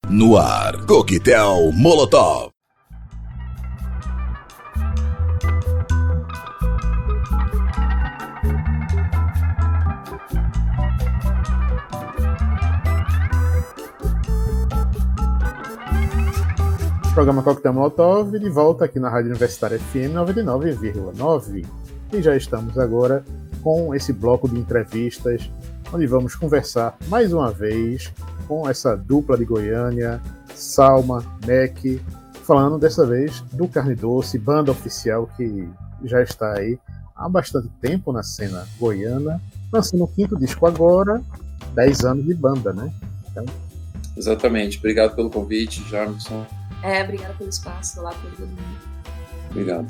No ar, Coquetel Molotov. Programa Coquetel Molotov, de volta aqui na Rádio Universitária FM 99,9. E já estamos agora com esse bloco de entrevistas, onde vamos conversar mais uma vez com essa dupla de Goiânia, Salma, Mac, falando dessa vez do Carne Doce, banda oficial que já está aí há bastante tempo na cena goiana, lançando o 5º disco agora, 10 anos de banda, né? Então... Exatamente, obrigado pelo convite, Jarmerson. Obrigada pelo espaço, olá para todo mundo. Obrigado.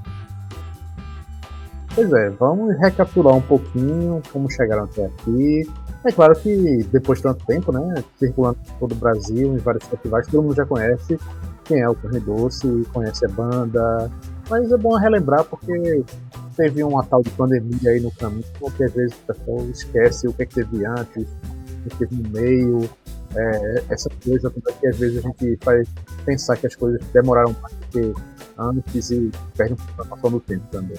Pois é, vamos recapitular um pouquinho como chegaram até aqui. É claro que depois de tanto tempo, né, circulando por todo o Brasil, em vários festivais, todo mundo já conhece quem é o Carne Doce, conhece a banda, mas é bom relembrar porque teve uma tal de pandemia aí no caminho, porque às vezes o pessoal esquece o que teve antes, o que teve no meio, essa coisa que às vezes a gente faz pensar que as coisas demoraram mais do que antes e perde um pouco a noção do tempo também.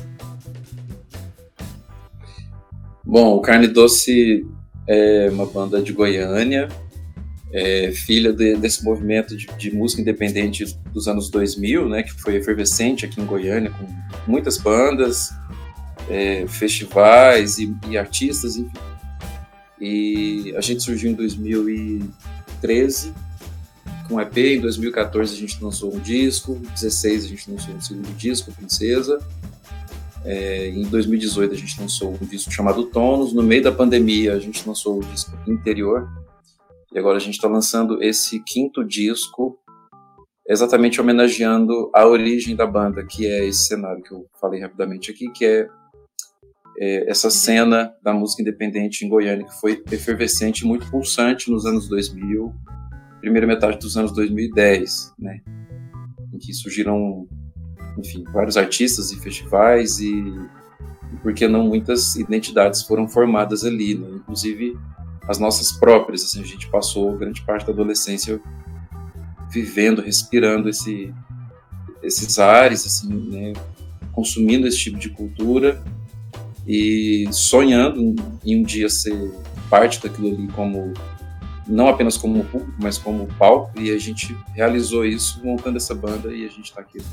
Bom, o Carne Doce é uma banda de Goiânia, filha desse movimento de música independente dos anos 2000, né, que foi efervescente aqui em Goiânia, com muitas bandas, festivais e artistas, enfim. E a gente surgiu em 2013 com um EP, em 2014 a gente lançou um disco, em 2016 a gente lançou um segundo disco, Princesa. Em 2018 a gente lançou um disco chamado Tônus. No meio da pandemia a gente lançou o disco Interior, e agora a gente está lançando esse 5º disco, exatamente homenageando a origem da banda, que é esse cenário que eu falei rapidamente aqui, que é essa cena da música independente em Goiânia, que foi efervescente, muito pulsante nos anos 2000, primeira metade dos anos 2010, né, em que surgiram, enfim, vários artistas e festivais e por que não muitas identidades foram formadas ali, né? Inclusive as nossas próprias, assim, a gente passou grande parte da adolescência vivendo, respirando esses ares, assim, né? Consumindo esse tipo de cultura e sonhando em um dia ser parte daquilo ali, como não apenas como público, mas como palco, e a gente realizou isso montando essa banda e a gente está aqui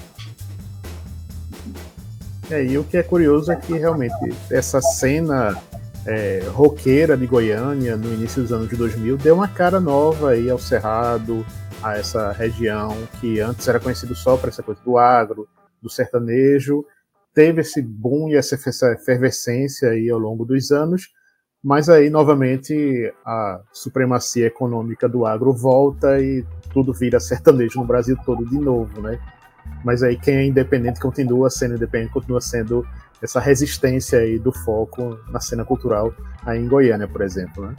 até hoje. E o que é curioso é que realmente essa cena roqueira de Goiânia no início dos anos de 2000 deu uma cara nova aí ao Cerrado, a essa região que antes era conhecido só por essa coisa do agro, do sertanejo. Teve esse boom e essa efervescência aí ao longo dos anos, mas aí novamente a supremacia econômica do agro volta e tudo vira sertanejo no Brasil todo de novo, né? Mas aí quem é independente continua sendo independente, continua sendo essa resistência aí do foco na cena cultural aí em Goiânia, por exemplo,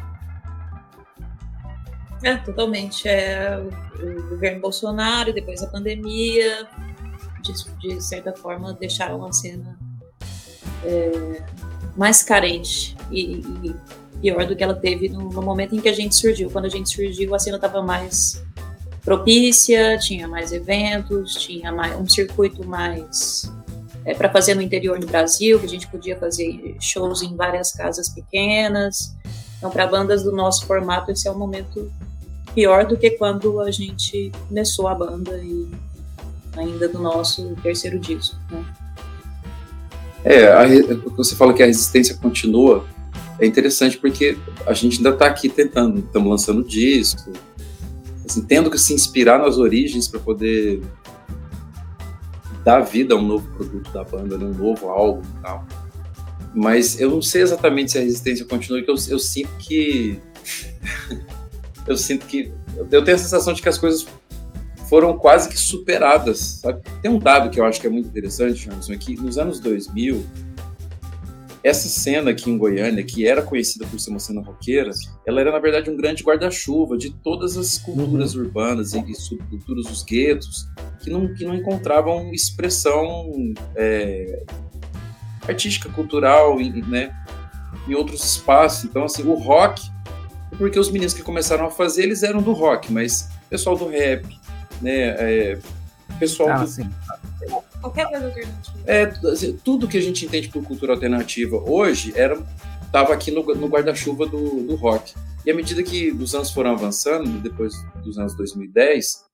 né? Totalmente. O governo Bolsonaro, depois a pandemia, de certa forma deixaram a cena mais carente e pior do que ela teve no momento em que a gente surgiu. Quando a gente surgiu, a cena estava mais propícia, tinha mais eventos, tinha um circuito mais para fazer no interior do Brasil, que a gente podia fazer shows em várias casas pequenas. Então, para bandas do nosso formato, esse é um momento pior do que quando a gente começou a banda e ainda do nosso 3º disco, né? Você fala que a resistência continua, é interessante porque a gente ainda está aqui tentando, estamos lançando disco, assim, tendo que se inspirar nas origens para poder dar vida a um novo produto da banda, né, um novo álbum e tal. Mas eu não sei exatamente se a resistência continua, porque eu sinto que eu tenho a sensação de que as coisas foram quase que superadas, sabe? Tem um dado que eu acho que é muito interessante, Jamerson, é que nos anos 2000, essa cena aqui em Goiânia, que era conhecida por ser uma cena roqueira, ela era, na verdade, um grande guarda-chuva de todas as culturas urbanas e subculturas dos guetos que não encontravam expressão artística, cultural, né, em outros espaços. Então, assim, o rock porque os meninos que começaram a fazer, eles eram do rock, mas pessoal do rap, né, pessoal do... Sim. Qualquer coisa alternativa. Tudo que a gente entende por cultura alternativa hoje estava aqui no guarda-chuva do rock. E à medida que os anos foram avançando, depois dos anos 2010,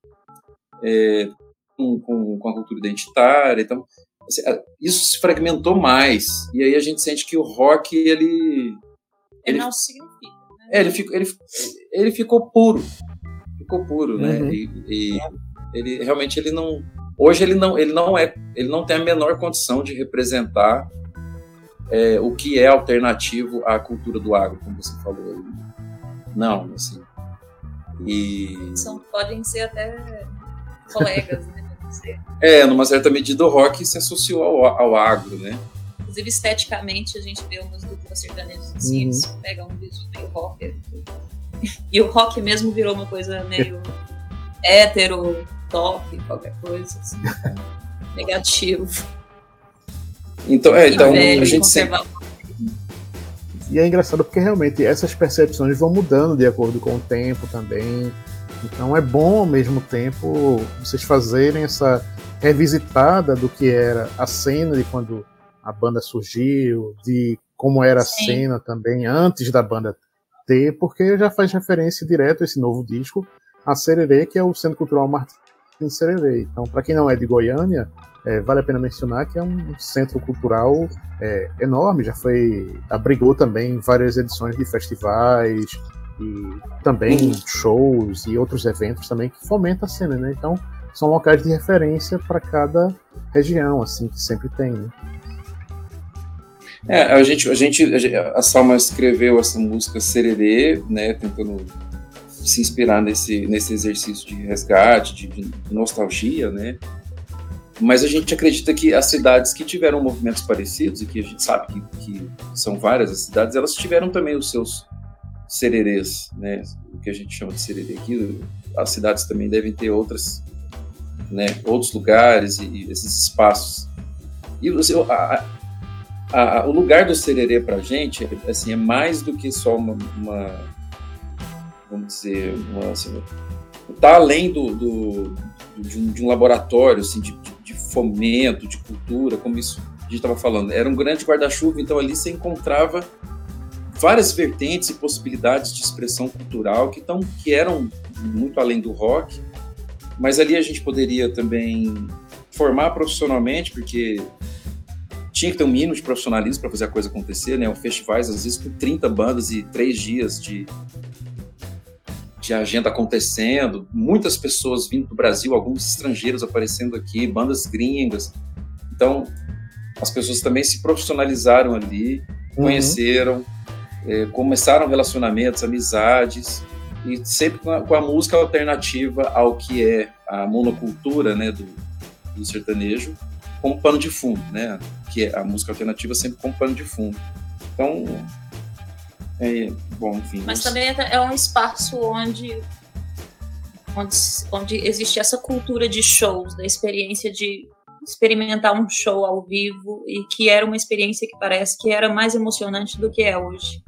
com a cultura identitária, então, assim, isso se fragmentou mais. E aí a gente sente que o rock, ele não significa, né? Ele ficou puro. Ficou puro, né? Uhum. E ele realmente não... Hoje ele não tem a menor condição de representar o que é alternativo à cultura do agro, como você falou. Não, assim. Podem ser até colegas, né? Numa certa medida o rock se associou ao agro, né? Inclusive, esteticamente, a gente vê umas duplas sertanejas assim, eles pegam um vídeo meio rock. E o rock mesmo virou uma coisa meio hétero, top, qualquer coisa, assim, negativo. Então velho, a gente sempre... E é engraçado porque realmente essas percepções vão mudando de acordo com o tempo também. Então é bom ao mesmo tempo vocês fazerem essa revisitada do que era a cena de quando a banda surgiu, de como era a cena também antes da banda ter, porque já faz referência direto a esse novo disco, a Sererê, que é o Centro Cultural Martins Sererê. Então, para quem não é de Goiânia, vale a pena mencionar que é um centro cultural enorme, abrigou também várias edições de festivais e também shows e outros eventos também que fomentam a cena, né? Então, são locais de referência para cada região, assim, que sempre tem, né? A Salma escreveu essa música Sererê, né, tentando se inspirar nesse exercício de resgate, de nostalgia, né? Mas a gente acredita que as cidades que tiveram movimentos parecidos, e que a gente sabe que são várias as cidades, elas tiveram também os seus sererês, né? O que a gente chama de sererê aqui. As cidades também devem ter outros lugares e esses espaços. E o lugar do sererê pra gente, assim, é mais do que só vamos dizer, tá além de um laboratório, assim, de fomento, de cultura, como isso a gente estava falando. Era um grande guarda-chuva, então ali você encontrava várias vertentes e possibilidades de expressão cultural que eram muito além do rock, mas ali a gente poderia também formar profissionalmente, porque tinha que ter um mínimo de profissionalismo para fazer a coisa acontecer, né? Festivais, às vezes, com 30 bandas e 3 dias de agenda acontecendo, muitas pessoas vindo do Brasil, alguns estrangeiros aparecendo aqui, bandas gringas. Então, as pessoas também se profissionalizaram ali, conheceram, começaram relacionamentos, amizades, e sempre com a música alternativa ao que é a monocultura, né, do sertanejo, como pano de fundo, né, que é a música alternativa sempre como pano de fundo. Então, bom, enfim. Mas também é um espaço onde existe essa cultura de shows, da experiência de experimentar um show ao vivo, e que era uma experiência que parece que era mais emocionante do que é hoje.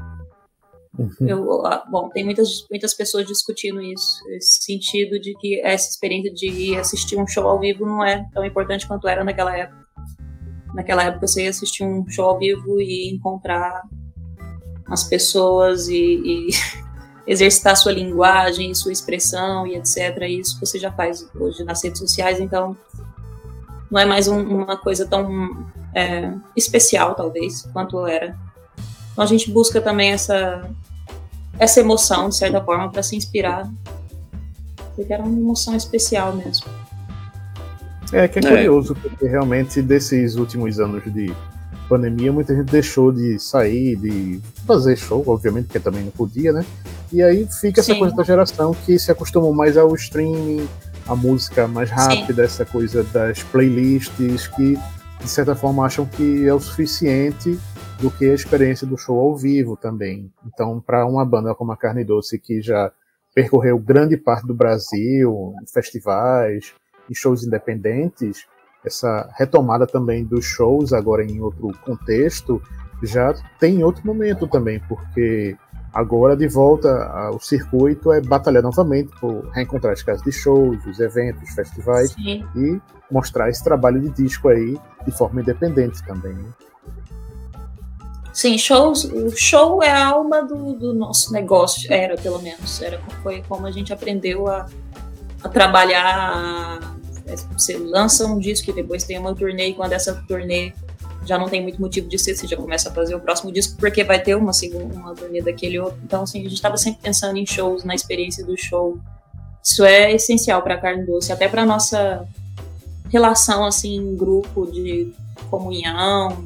Tem muitas pessoas discutindo isso, esse sentido de que essa experiência de ir assistir um show ao vivo não é tão importante quanto era naquela época. Naquela época você ia assistir um show ao vivo e encontrar as pessoas e exercitar sua linguagem, sua expressão e etc. Isso você já faz hoje nas redes sociais, então não é mais uma coisa tão especial, talvez, quanto era. Então a gente busca também essa emoção, de certa forma, para se inspirar, porque era uma emoção especial mesmo. Que é curioso, porque realmente desses últimos anos de pandemia, muita gente deixou de sair, de fazer show, obviamente, porque também não podia, né? E aí fica essa coisa da geração que se acostumou mais ao streaming, a música mais rápida, essa coisa das playlists, que de certa forma acham que é o suficiente do que a experiência do show ao vivo também. Então, para uma banda como a Carne Doce, que já percorreu grande parte do Brasil, em festivais, em shows independentes, essa retomada também dos shows agora em outro contexto já tem outro momento também, porque Agora, de volta ao circuito, é batalhar novamente por reencontrar as casas de shows, os eventos, os festivais. Sim. E mostrar esse trabalho de disco aí de forma independente também, né? Sim, o show é a alma do nosso negócio, pelo menos. Foi como a gente aprendeu a trabalhar. Você lança um disco e depois tem uma turnê, e quando essa turnê já não tem muito motivo de ser, você já começa a fazer o próximo disco, porque vai ter uma turnê daquele outro. Então, assim, a gente estava sempre pensando em shows, na experiência do show. Isso é essencial para a Carne Doce, até para nossa relação, assim, em grupo, de comunhão,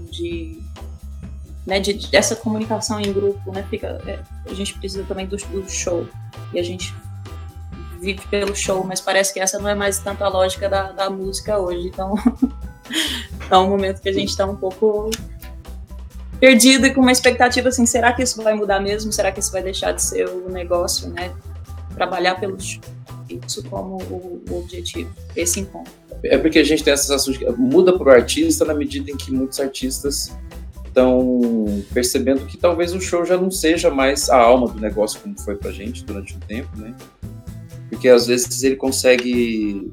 dessa comunicação em grupo, né? A gente precisa também do show, e a gente vive pelo show, mas parece que essa não é mais tanto a lógica da música hoje, então é um momento que a gente está um pouco perdido e com uma expectativa assim, será que isso vai mudar mesmo? Será que isso vai deixar de ser o negócio, né? Trabalhar pelo show, isso como o objetivo, esse encontro. É porque a gente tem essa sensação de que muda para o artista na medida em que muitos artistas estão percebendo que talvez o show já não seja mais a alma do negócio como foi pra gente durante um tempo, né? Porque às vezes ele consegue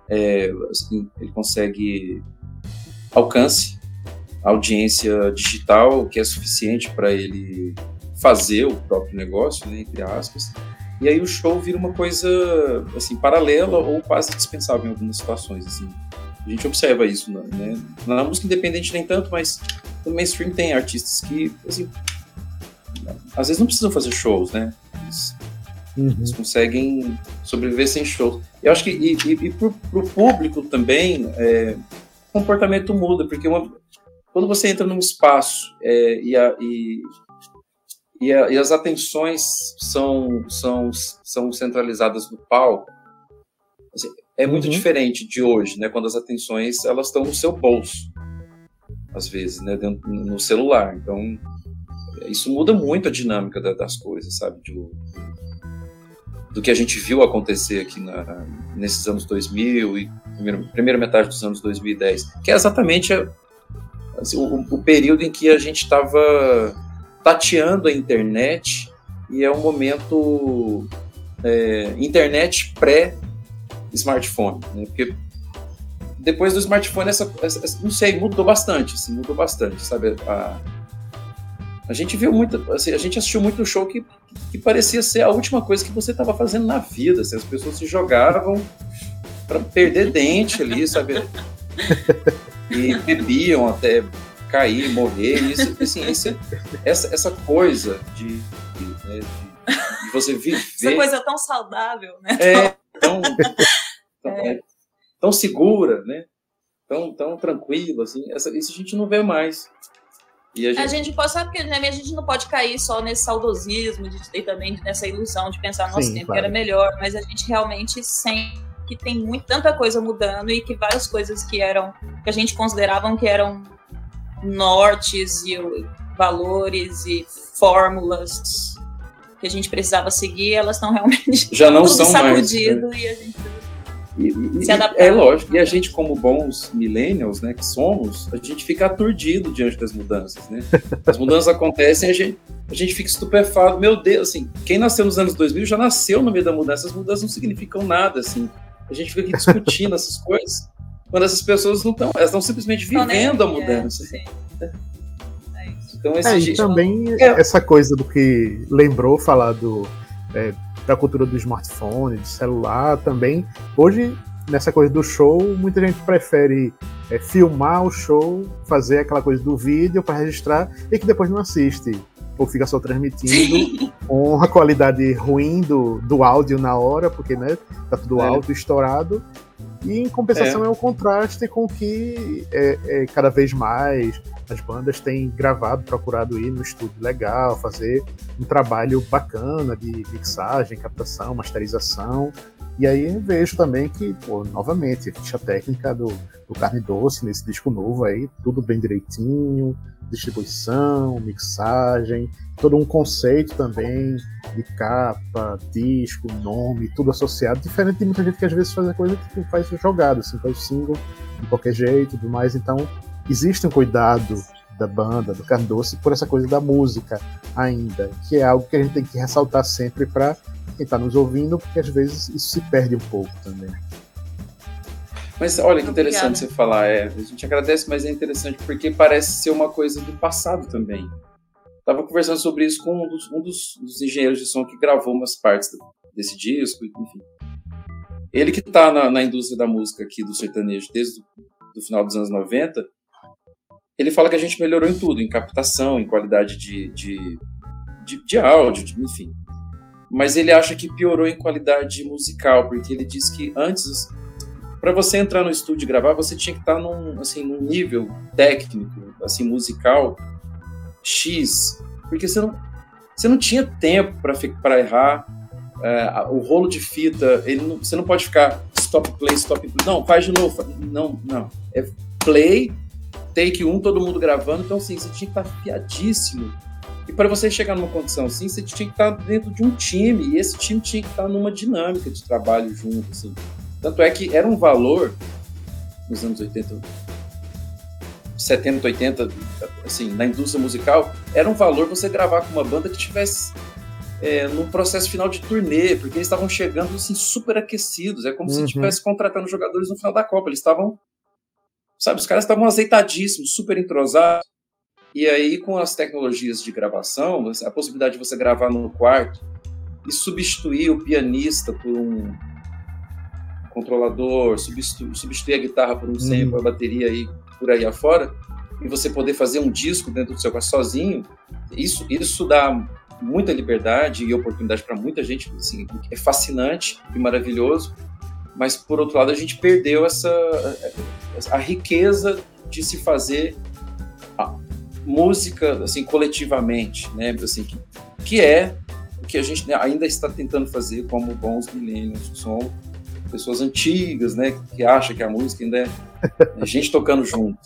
alcance, audiência digital, que é suficiente para ele fazer o próprio negócio, né, entre aspas, e aí o show vira uma coisa assim, paralela ou quase dispensável em algumas situações. Assim. A gente observa isso, né? Na música independente nem tanto, mas no mainstream tem artistas que assim, às vezes não precisam fazer shows, né? Eles conseguem sobreviver sem shows. Eu acho que e pro público também o comportamento muda, porque quando você entra num espaço e as atenções são centralizadas no palco, assim, é muito diferente de hoje, né? Quando as atenções elas estão no seu bolso, às vezes, né? No celular. Então isso muda muito a dinâmica das coisas, sabe? Do que a gente viu acontecer aqui nesses anos 2000 e primeira metade dos anos 2010, que é exatamente assim, o período em que a gente estava tateando a internet, e é um momento internet pré-smartphone, né? Porque depois do smartphone, não sei, mudou bastante, sabe? A gente viu muito, assim, a gente assistiu muito show que parecia ser a última coisa que você estava fazendo na vida, assim, as pessoas se jogavam para perder dente ali, sabe? E bebiam até cair, morrer, isso, assim, essa coisa de você viver... Essa coisa tão saudável, né? Tão segura, né? Tão tranquila, assim, isso a gente não vê mais. E a gente pode, sabe que, né, a gente não pode cair só nesse saudosismo, e também nessa ilusão de pensar nosso tempo que era melhor, mas a gente realmente sente que tem tanta coisa mudando, e que várias coisas que a gente consideravam que eram nortes e valores e fórmulas que a gente precisava seguir, elas estão realmente já não são mais, e a gente se adaptar. É lógico, e a gente, como bons millennials, né, que somos, a gente fica aturdido diante das mudanças, né? As mudanças acontecem, a gente fica estupefado, meu Deus, assim, quem nasceu nos anos 2000 já nasceu no meio da mudança, as mudanças não significam nada, assim, a gente fica aqui discutindo essas coisas, quando essas pessoas não estão, elas estão simplesmente vivendo a mudança. Então, e também essa coisa do que lembrou falar da cultura do smartphone, do celular também. Hoje, nessa coisa do show, muita gente prefere filmar o show, fazer aquela coisa do vídeo para registrar e que depois não assiste. Ou fica só transmitindo com a qualidade ruim do áudio na hora, porque, né, tá tudo alto, estourado. E em compensação é o contraste com que cada vez mais as bandas têm procurado ir no estúdio legal, fazer um trabalho bacana de mixagem, captação, masterização. E aí eu vejo também que, novamente, a ficha técnica do Carne Doce nesse disco novo aí, tudo bem direitinho, distribuição, mixagem, todo um conceito também de capa, disco, nome, tudo associado, diferente de muita gente que às vezes faz a coisa que faz jogado, assim, faz single de qualquer jeito e tudo mais. Então existe um cuidado da banda, do Carne Doce, por essa coisa da música ainda, que é algo que a gente tem que ressaltar sempre para quem está nos ouvindo, porque às vezes isso se perde um pouco também. Mas olha que interessante você falar, a gente agradece, mas é interessante porque parece ser uma coisa do passado também. Estava conversando sobre isso com um dos engenheiros de som que gravou umas partes desse disco, enfim. Ele que está na indústria da música aqui do sertanejo desde o final dos anos 90, ele fala que a gente melhorou em tudo, em captação, em qualidade de áudio, enfim. Mas ele acha que piorou em qualidade musical, porque ele diz que antes, para você entrar no estúdio e gravar, você tinha que estar num nível técnico, assim, musical, X, porque você não tinha tempo para errar. O rolo de fita, você não pode ficar stop play, não, faz de novo, não, é play, take 1, todo mundo gravando, então assim, você tinha que estar afiadíssimo, e para você chegar numa condição assim, você tinha que estar dentro de um time, e esse time tinha que estar numa dinâmica de trabalho junto, assim. Tanto é que era um valor nos anos 80, 70, 80, assim, na indústria musical, era um valor você gravar com uma banda que tivesse num processo final de turnê, porque eles estavam chegando assim, super aquecidos, é como se estivesse contratando jogadores no final da Copa, eles estavam, sabe, os caras estavam azeitadíssimos, super entrosados, e aí com as tecnologias de gravação, a possibilidade de você gravar no quarto e substituir o pianista por um controlador, substituir a guitarra por um sample, a bateria aí, por aí afora, e você poder fazer um disco dentro do seu quarto sozinho, isso dá muita liberdade e oportunidade para muita gente, assim, é fascinante e maravilhoso, mas por outro lado a gente perdeu a riqueza de se fazer a música assim coletivamente, né, assim, que é o que a gente ainda está tentando fazer como bons millennials, que são pessoas antigas, né, que acham que a música ainda é gente tocando junto.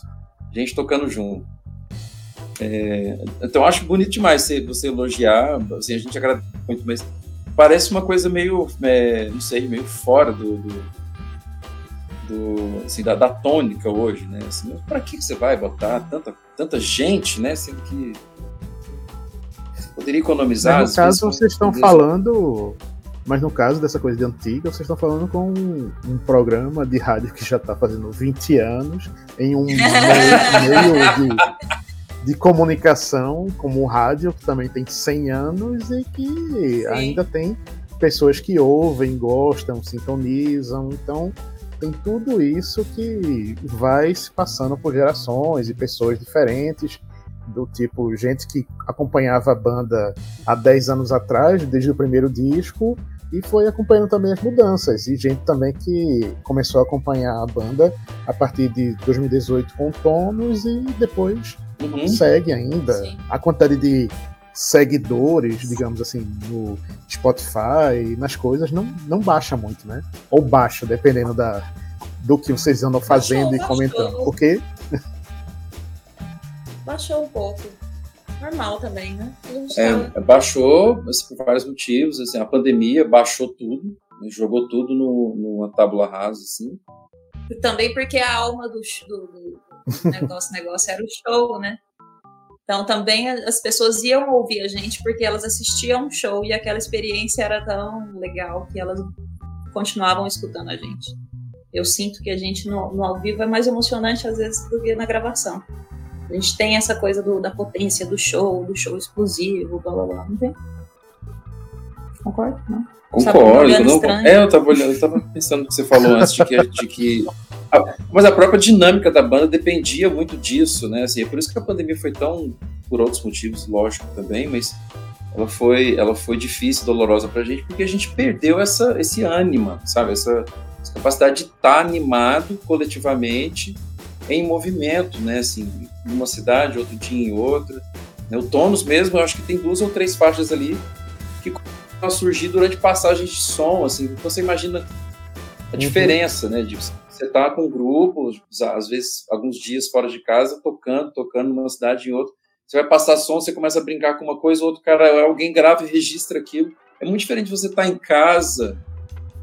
Então acho bonito demais você elogiar, assim, a gente agradece muito, mas parece uma coisa meio, não sei, meio fora assim, da tônica hoje, né? Assim, para que você vai botar tanta gente, né? Sendo que você poderia economizar. Mas no caso vocês estão falando, mas no caso dessa coisa de antiga, vocês estão falando com um programa de rádio que já está fazendo 20 anos em um meio de comunicação como o rádio, que também tem 100 anos e que ainda tem pessoas que ouvem, gostam, sintonizam, então tem tudo isso que vai se passando por gerações e pessoas diferentes, do tipo gente que acompanhava a banda há 10 anos atrás, desde o primeiro disco, e foi acompanhando também as mudanças, e gente também que começou a acompanhar a banda a partir de 2018 com Tonos e depois segue ainda. Sim. A quantidade de seguidores, digamos assim, no Spotify, nas coisas, não baixa muito, né? Ou baixa, dependendo do que vocês andam fazendo e comentando. Por quê? Baixou um pouco. Normal também, né? Baixou, assim, por vários motivos. Assim, a pandemia baixou tudo, né? Jogou tudo numa tábua rasa, assim. E também porque a alma do negócio era o show, né? Então também as pessoas iam ouvir a gente porque elas assistiam um show e aquela experiência era tão legal que elas continuavam escutando a gente. Eu sinto que a gente no ao vivo é mais emocionante às vezes do que na gravação. A gente tem essa coisa da potência do show explosivo, blá blá blá, não tem? Concorda? Não? Concordo. Eu tava pensando no que você falou antes de que mas a própria dinâmica da banda dependia muito disso, né? Assim, é por isso que a pandemia foi tão, por outros motivos, lógico também, mas ela foi difícil, dolorosa pra gente, porque a gente perdeu esse ânima, sabe? Essa capacidade de estar animado coletivamente em movimento, né? Assim, numa cidade, outro dia em outra. O Tonos mesmo, eu acho que tem 2 ou 3 faixas ali que começam a surgir durante passagem de som, assim, então você imagina a diferença, né? De você tá com um grupo, às vezes alguns dias fora de casa, tocando numa cidade em outra. Você vai passar som, você começa a brincar com uma coisa, outro cara, alguém grava e registra aquilo. É muito diferente de você estar em casa,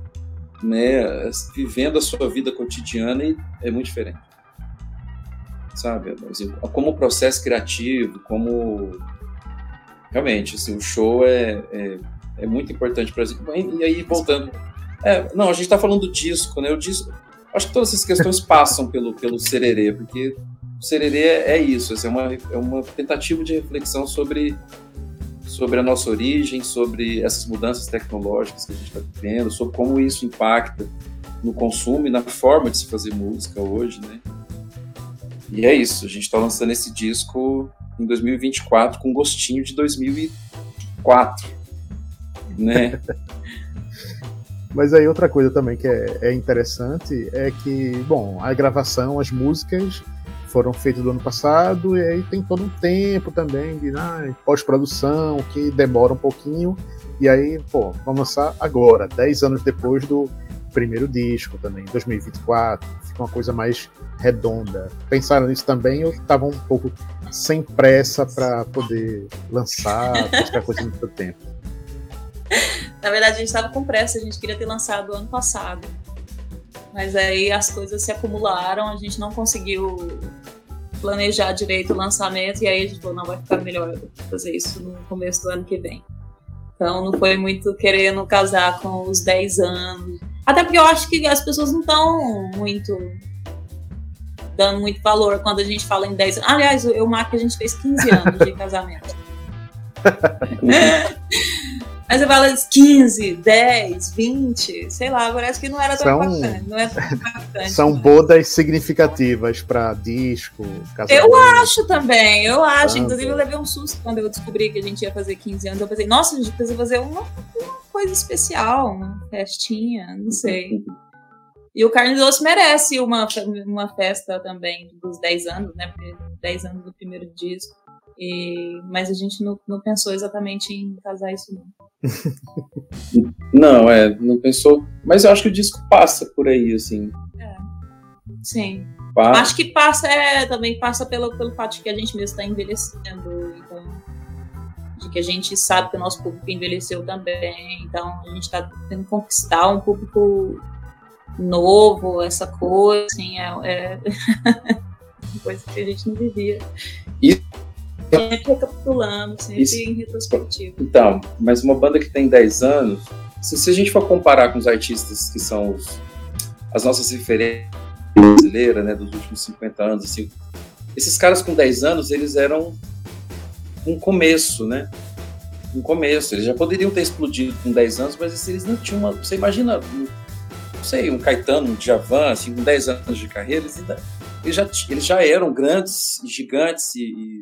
né, vivendo a sua vida cotidiana, e é muito diferente. sabe? Assim, como processo criativo, como... Realmente, assim, o show é muito importante para a gente. E aí, voltando... não, a gente está falando do disco, né? O disco... Acho que todas essas questões passam pelo Sererê, porque o Sererê é isso, assim, é uma tentativa de reflexão sobre a nossa origem, sobre essas mudanças tecnológicas que a gente está vivendo, sobre como isso impacta no consumo e na forma de se fazer música hoje, né? E é isso, a gente está lançando esse disco em 2024 com gostinho de 2004, né? Mas aí outra coisa também que é interessante é que, bom, a gravação, as músicas foram feitas do ano passado e aí tem todo um tempo também de pós-produção que demora um pouquinho e aí, vamos lançar agora, 10 anos depois do primeiro disco também, 2024, fica uma coisa mais redonda. Pensaram nisso também ou estavam um pouco sem pressa para poder lançar, buscar coisa no seu tempo? Na verdade, a gente estava com pressa, a gente queria ter lançado ano passado. Mas aí as coisas se acumularam, a gente não conseguiu planejar direito o lançamento, e aí a gente falou, não, vai ficar melhor fazer isso no começo do ano que vem. Então não foi muito querendo casar com os 10 anos. Até porque eu acho que as pessoas não estão dando muito valor quando a gente fala em 10 anos. Aliás, eu marco que a gente fez 15 anos de casamento. Mas você fala 15, 10, 20, sei lá, parece que não era tão impactante. Não é tão impactante. São bodas significativas para disco, casamento. Eu acho também, eu acho. Inclusive, eu levei um susto quando eu descobri que a gente ia fazer 15 anos. Eu pensei, nossa, a gente precisa fazer uma coisa especial, uma festinha, não sei. E o Carne Doce merece uma festa também dos 10 anos, né? Porque 10 anos do primeiro disco. Mas a gente não pensou exatamente em casar isso, não. Não, não pensou. Mas eu acho que o disco passa por aí, assim. Sim. Passa. Acho que também passa pelo fato de que a gente mesmo está envelhecendo, então, de que a gente sabe que o nosso público envelheceu também, então a gente está tentando conquistar um público novo, essa coisa, assim, é uma coisa que a gente não vivia. Sempre recapitulando, sempre em retrospectiva. Então, mas uma banda que tem 10 anos, se a gente for comparar com os artistas que são as nossas referências brasileiras, né, dos últimos 50 anos, assim, esses caras com 10 anos, eles eram um começo, né? Um começo. Eles já poderiam ter explodido com 10 anos, mas eles não tinham uma... Você imagina, não sei, um Caetano, um Djavan, assim, com 10 anos de carreira, eles já eram grandes, gigantes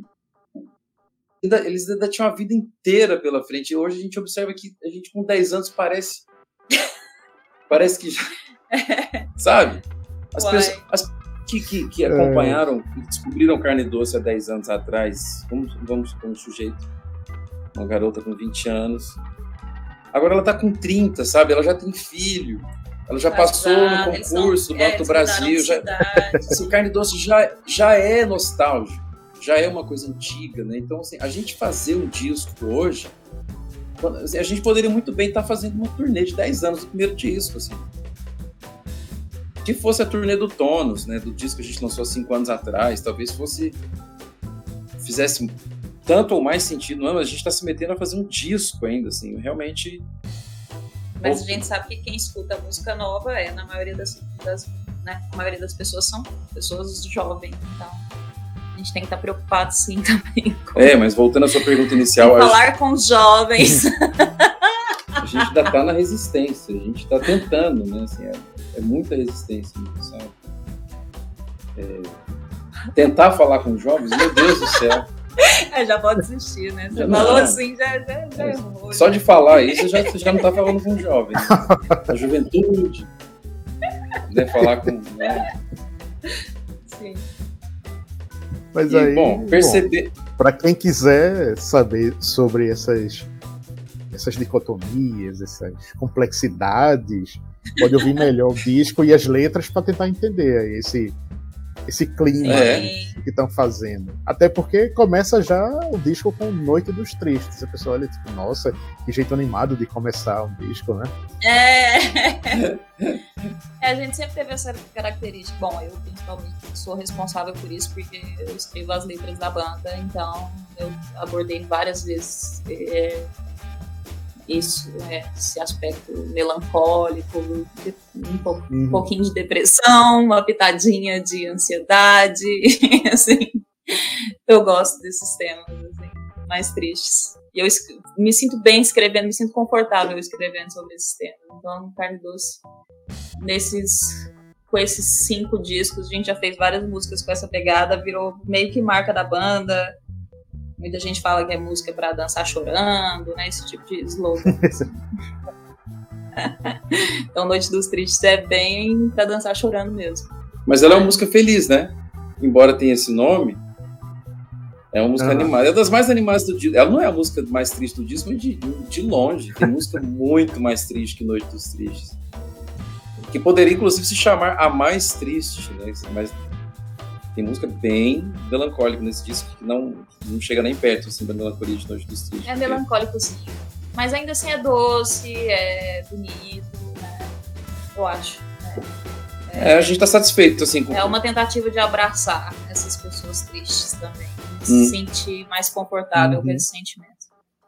eles ainda tinham a vida inteira pela frente. E hoje a gente observa que a gente com 10 anos parece que já... Sabe? As pessoas que acompanharam, que descobriram Carne Doce há 10 anos atrás, vamos supor um sujeito, uma garota com 20 anos, agora ela tá com 30, sabe? Ela já tem filho, ela já passou no concurso do Banco do Brasil. O Carne Doce já é nostálgico. Já é uma coisa antiga, né? Então, assim, a gente fazer um disco hoje, a gente poderia muito bem estar fazendo uma turnê de 10 anos do primeiro disco, assim. Se fosse a turnê do Tônus, né? Do disco que a gente lançou 5 anos atrás, talvez fizesse tanto ou mais sentido, não, mas a gente está se metendo a fazer um disco ainda, assim, realmente... Mas a gente sabe que quem escuta música nova na maioria né? A maioria das pessoas são pessoas jovens, então... A gente tem que estar preocupado, sim, também. Mas voltando à sua pergunta inicial... falar com os jovens. A gente ainda está na resistência, a gente está tentando, né? Assim, é muita resistência, sabe? Tentar falar com os jovens, meu Deus do céu. Já pode desistir, né? Você falou assim, já errou. Só de falar isso, você já não está falando com os jovens. A juventude. Né? Falar com... Né? Sim. Mas aí, perceber... Para quem quiser saber sobre essas dicotomias, essas complexidades, pode ouvir melhor o disco e as letras para tentar entender aí esse clima que estão fazendo. Até porque começa já o disco com Noite dos Tristes. A pessoa olha tipo, nossa, que jeito animado de começar um disco, né? A gente sempre teve essa característica. Bom, eu principalmente sou responsável por isso, porque eu escrevo as letras da banda, então eu abordei várias vezes esse aspecto melancólico, um pouquinho de depressão, uma pitadinha de ansiedade, assim. Eu gosto desses temas, assim, mais tristes. E eu me sinto bem escrevendo, me sinto confortável escrevendo sobre esses temas. Então, Carne Doce, com esses 5 discos, a gente já fez várias músicas com essa pegada, virou meio que marca da banda. Muita gente fala que é música pra dançar chorando, né? Esse tipo de slogan. Então, Noite dos Tristes é bem pra dançar chorando mesmo. Mas ela é uma música feliz, né? Embora tenha esse nome, é uma música animada. É das mais animadas do disco. Ela não é a música mais triste do disco, mas de longe. Tem música muito mais triste que Noite dos Tristes. Que poderia, inclusive, se chamar a mais triste, né? Mas tem música bem melancólica nesse disco, que não chega nem perto, assim, da melancolia de Noite dos Tristes. É melancólico, sim. Mas ainda assim é doce, é bonito, né? Eu acho. A gente tá satisfeito, assim. É uma tentativa de abraçar essas pessoas tristes também. Se sentir mais confortável com esse sentimento.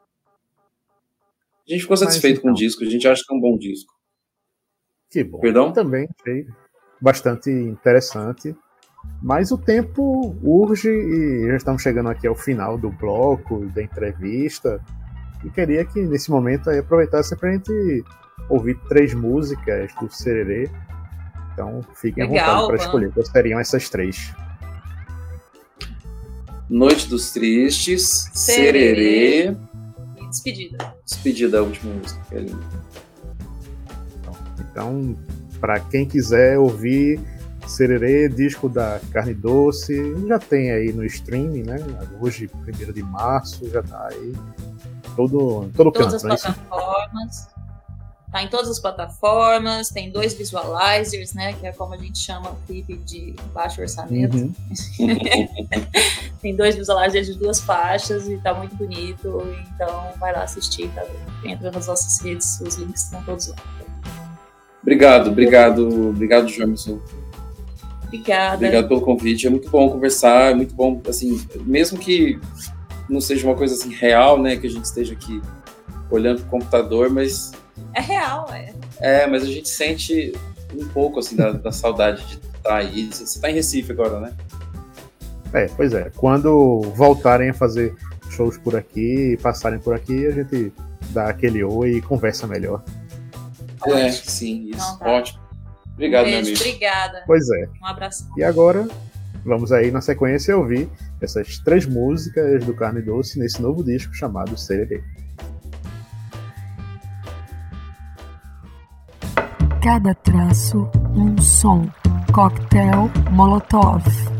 A gente ficou satisfeito com o disco, a gente acha que é um bom disco. Que bom. Perdão? Também achei bastante interessante. Mas o tempo urge e já estamos chegando aqui ao final do bloco, da entrevista. E queria que nesse momento aí aproveitasse para a gente ouvir 3 músicas do Sererê. Então fiquem à vontade para escolher quais seriam essas 3. Noite dos Tristes, Sererê e Despedida. Despedida é a última música, que é linda. Então, para quem quiser ouvir Sererê, disco da Carne Doce, já tem aí no streaming, né? Hoje, 1º de março, já tá aí todo todas canto. As plataformas. Tá em todas as plataformas, tem 2 visualizers, né? Que é como a gente chama o clipe de baixo orçamento. Tem 2 visualizers de 2 faixas e tá muito bonito. Então vai lá assistir, tá? Entra nas nossas redes, os links estão todos lá. Obrigado, Jamerson. Obrigada. Obrigado pelo convite. É muito bom conversar, é muito bom, assim, mesmo que não seja uma coisa assim real, né? Que a gente esteja aqui olhando pro computador, mas é real, mas a gente sente um pouco, assim, da saudade de estar aí. Você tá em Recife agora, né? Pois é. Quando voltarem a fazer shows por aqui, passarem por aqui, a gente dá aquele oi e conversa melhor. Sim, isso. Não, tá. Ótimo. Obrigado, beijo, meu amigo. Obrigada. Pois é. Um abraço. E agora, vamos aí na sequência ouvir essas 3 músicas do Carne Doce nesse novo disco chamado Sererê. Cada traço, um som. Coquetel Molotov.